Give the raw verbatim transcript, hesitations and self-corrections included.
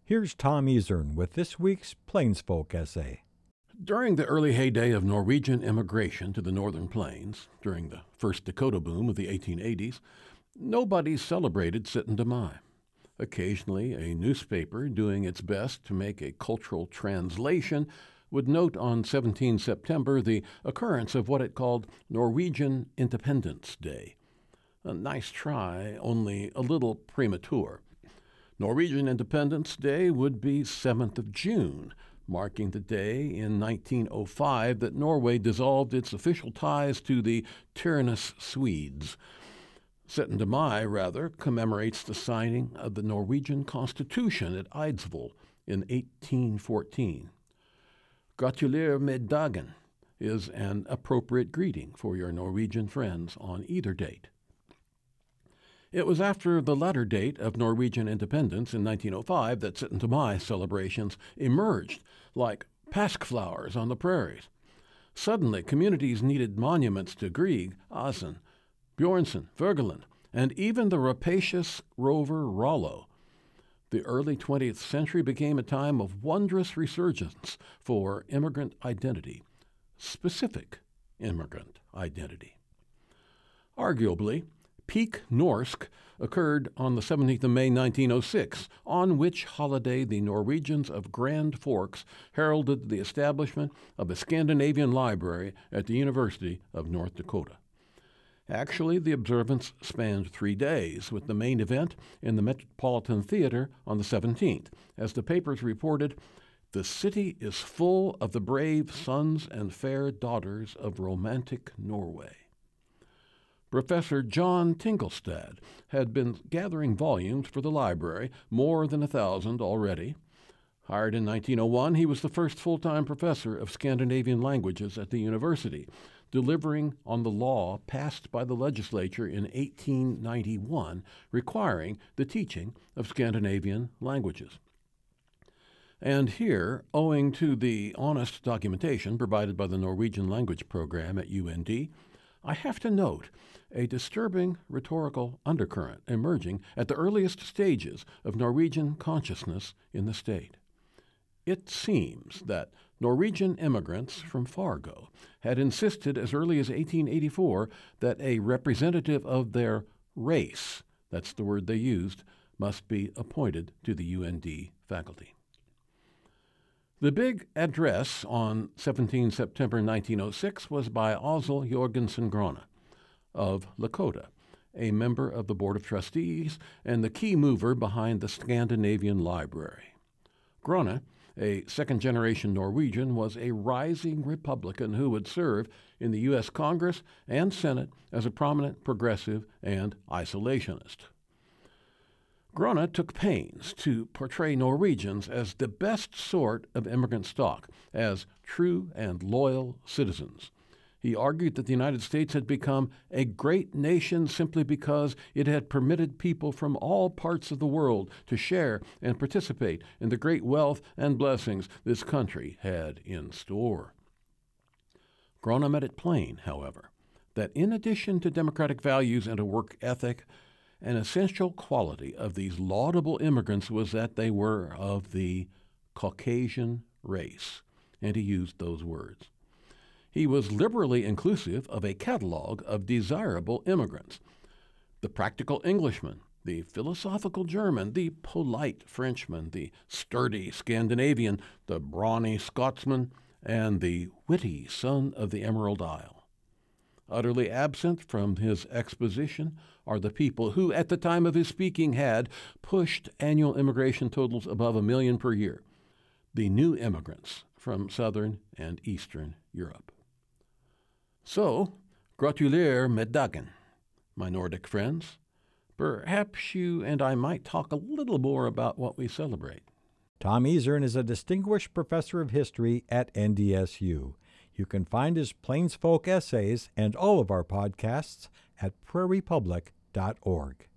Here's Tom Ezern with this week's Plainsfolk essay. During the early heyday of Norwegian immigration to the Northern Plains, during the first Dakota boom of the eighteen eighties, nobody celebrated Sitten Mai. Occasionally, a newspaper doing its best to make a cultural translation would note on the seventeenth of September the occurrence of what it called Norwegian Independence Day. A nice try, only a little premature. Norwegian Independence Day would be seventh of June, marking the day in nineteen oh five that Norway dissolved its official ties to the tyrannous Swedes. Sitten Mai, rather, commemorates the signing of the Norwegian Constitution at Eidsvoll in eighteen fourteen. Gratulerer med dagen is an appropriate greeting for your Norwegian friends on either date. It was after the latter date of Norwegian independence in nineteen oh five that Sitten Mai celebrations emerged like paskflowers on the prairies. Suddenly, communities needed monuments to Grieg, Asen, Bjornson, Wergeland, and even the rapacious rover Rollo. The early twentieth century became a time of wondrous resurgence for immigrant identity, specific immigrant identity. Arguably, peak Norsk occurred on the seventeenth of May nineteen oh six, on which holiday the Norwegians of Grand Forks heralded the establishment of a Scandinavian library at the University of North Dakota. Actually, the observance spanned three days, with the main event in the Metropolitan Theater on the seventeenth. As the papers reported, the city is full of the brave sons and fair daughters of romantic Norway. Professor John Tingelstad had been gathering volumes for the library, more than a thousand already. Hired in nineteen oh one, he was the first full-time professor of Scandinavian languages at the university, delivering on the law passed by the legislature in eighteen ninety-one requiring the teaching of Scandinavian languages. And here, owing to the honest documentation provided by the Norwegian language program at U N D, I have to note a disturbing rhetorical undercurrent emerging at the earliest stages of Norwegian consciousness in the state. It seems that Norwegian immigrants from Fargo had insisted as early as eighteen eighty-four that a representative of their race, that's the word they used, must be appointed to the U N D faculty. The big address on the seventeenth of September nineteen oh six was by Azel Jorgensen Grone of Lakota, a member of the Board of Trustees and the key mover behind the Scandinavian Library. Grone, a second-generation Norwegian, was a rising Republican who would serve in the U S Congress and Senate as a prominent progressive and isolationist. Grone took pains to portray Norwegians as the best sort of immigrant stock, as true and loyal citizens. He argued that the United States had become a great nation simply because it had permitted people from all parts of the world to share and participate in the great wealth and blessings this country had in store. Grone made it plain, however, that in addition to democratic values and a work ethic, an essential quality of these laudable immigrants was that they were of the Caucasian race, and he used those words. He was liberally inclusive of a catalog of desirable immigrants: the practical Englishman, the philosophical German, the polite Frenchman, the sturdy Scandinavian, the brawny Scotsman, and the witty son of the Emerald Isle. Utterly absent from his exposition are the people who, at the time of his speaking, had pushed annual immigration totals above a million per year: the new immigrants from Southern and Eastern Europe. So, gratulerer med dagen, my Nordic friends. Perhaps you and I might talk a little more about what we celebrate. Tom Ezern is a distinguished professor of history at N D S U. You can find his Plainsfolk essays and all of our podcasts at prairie public dot org.